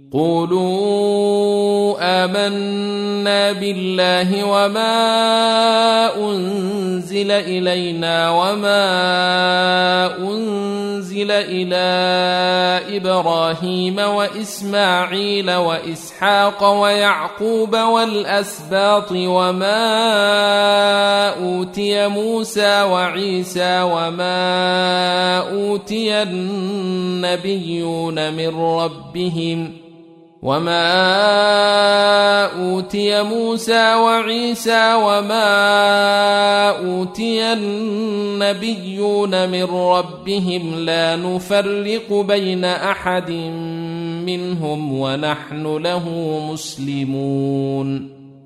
قولوا آمنا بالله وما أنزل إلينا وما أنزل إلى إبراهيم وإسماعيل وإسحاق ويعقوب والأسباط وما أوتي موسى وعيسى وما أوتي النبيون من ربهم لا نفرق بين أحد منهم ونحن له مسلمون